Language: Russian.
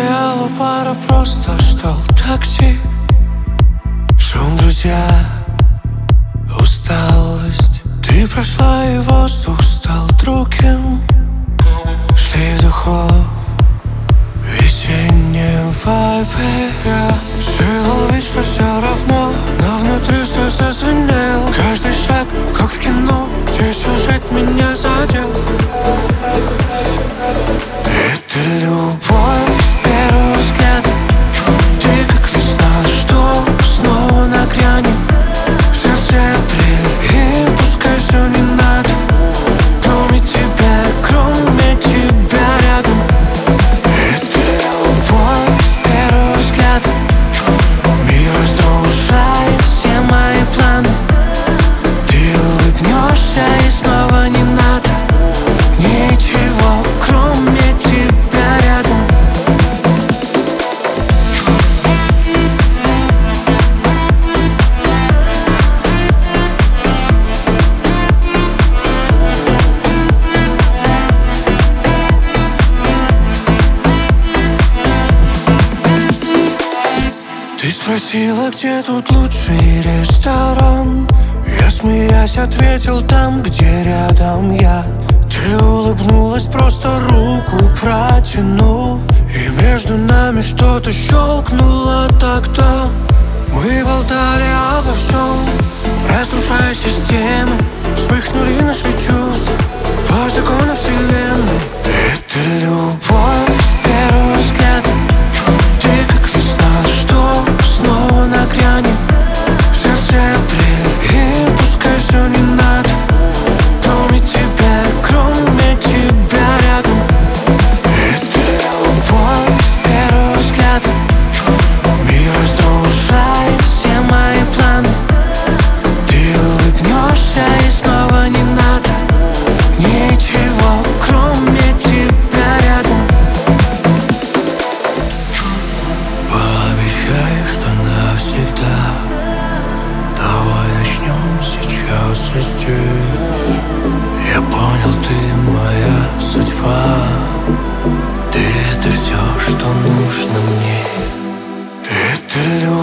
стояла пара, просто ждал такси. Шум, друзья, усталость. Ты прошла, и воздух стал другим. Шли вдохов весеннем вайбе. Я сделал вид, что все равно, но внутри все зазвенело. Каждый шаг, как в кино, где сюжет меня задел. Это любовь с первого взгляда. Ты как весна, что снова на грани. В сердце апрель, и пускай все не надо. Кроме тебя рядом. Это любовь с первого взгляда. Мир разрушает все мои планы. Ты улыбнешься, и снова не надо ничего, кроме тебя рядом. Ты спросила, где тут лучший ресторан. Я, смеясь, ответил: там, где рядом я. Ты улыбнулась, просто руку протянув, и между нами что-то щелкнуло тогда. Мы болтали обо всем, разрушая системы. Вспыхнули наши чувства по законам вселенной. Это любовь с первого взгляда. Ты как весна, что снова на грани. В сердце апрель, и пускай все не надо. Кроме тебя рядом. Это любовь с первого взгляда. Мир разрушает все мои планы. Ты улыбнешься, и снова не надо ничего, кроме тебя рядом. Пообещай, что навсегда. Давай начнем сейчас и здесь. Я понял, ты моя судьба. Ты — это все, что нужно мне. Это любовь.